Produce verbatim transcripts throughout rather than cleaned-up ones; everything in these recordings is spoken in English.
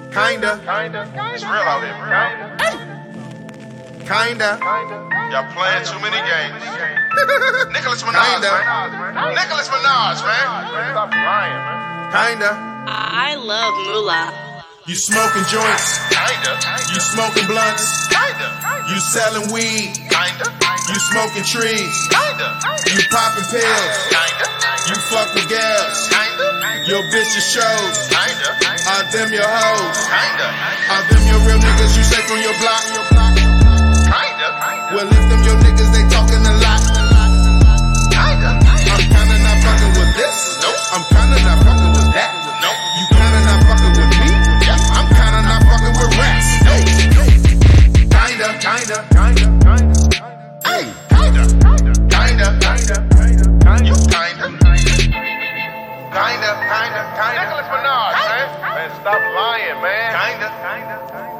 Kinda. Kinda. It's real out here, bro. Kinda. Y'all playing too many games. Nicholas Minaj, Kinda. man. Nicholas Minaj, man. Stop lying, man. Kinda. I love moolah. You smoking joints. Kinda. You smoking blunts. Kinda. You selling weed. Kinda. You smoking trees. Kinda. You popping pills. Kinda. You fuck with gals. Kinda. Your bitches shows. Kinda. Are them your hoes? Kinda. Are them your real niggas you say from your block? Kinda. Well, if them your niggas, they talking a lot. Kinda. I'm kinda not fucking with this. Nope. I'm kinda not fucking with that. Nope. You kinda not fucking with me. I'm kinda not fucking with rats. Kinda, kinda, kinda, kinda. Hey, kinda. Kinda. Kinda. You kinda. Kinda. Kinda. Kinda. Nicholas Minaj, man. Man, stop lying, man. Kinda. Kinda.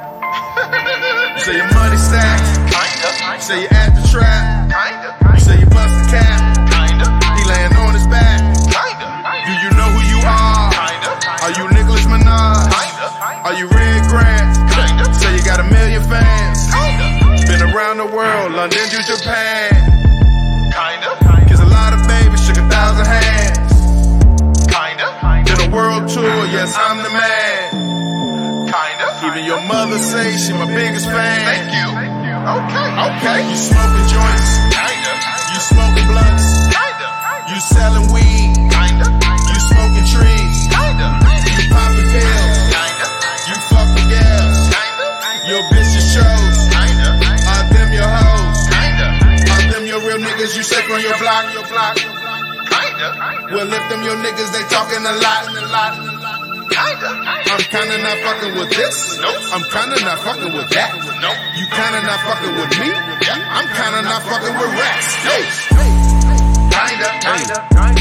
You say your money stacked. Kinda. You say you at the trap. Kinda. You say you bust the cap. Kinda. He laying on his back. Kinda. Do you know who you are? Kinda. Are you Nicholas Minaj? Kinda. Are you Red Grant? Kinda. Say you got a million fans. Kinda. Been around the world, London to Japan. Kinda. Kiss a lot of babies, shook a thousand hands. Kinda. Did a world tour, yes, I'm the man. Kinda. Even your mother say she my biggest fan. Thank you. Okay. Okay. You smoking joints, Kinda. you smoking blunts, Kinda. you selling weed, Kinda. you smoking trees, Kinda. you popping pills, Kinda. you fucking gals, Kinda. your bitches shows, Kinda. are them your hoes, Kinda. are them your real niggas you say from your block, your block. Kinda. Well, if them your niggas, they talking a lot, a lot. Kinda. I'm kinda not fucking with this. Nope. I'm kinda not fucking with that. Nope. You kinda not fucking with me. Yeah. I'm kinda not fucking with rats. Hey. Kinda. Kinda.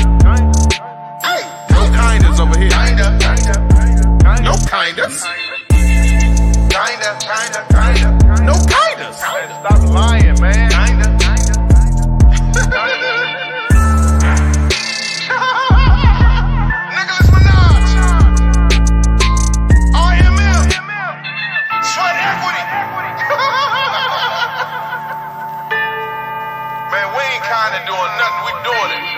Hey. No kindas over here. Kinda. No kindas. Kinda. Kinda. Kinda. No kindas. Man, stop lying, man. Kinda. Nicholas Minaj. R M M. Sweat equity. Man, we ain't kinda doing nothing. We doing it.